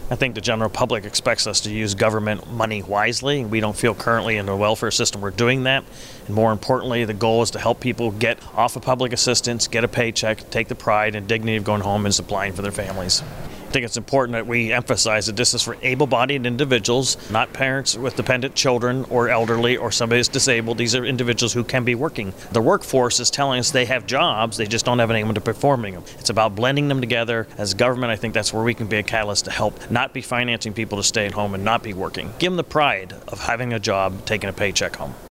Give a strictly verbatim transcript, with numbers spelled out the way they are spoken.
I think the general public expects us to use government money wisely. We don't feel currently in the welfare system we're doing that. And more importantly, the goal is to help people get off of public assistance, get a paycheck, take the pride and dignity of going home and supplying for their families. I think it's important that we emphasize that this is for able-bodied individuals, not parents with dependent children or elderly or somebody who's disabled. These are individuals who can be working. The workforce is telling us they have jobs, they just don't have anyone to performing them. It's about blending them together. As government, I think that's where we can be a catalyst to help not be financing people to stay at home and not be working. Give them the pride of having a job, taking a paycheck home.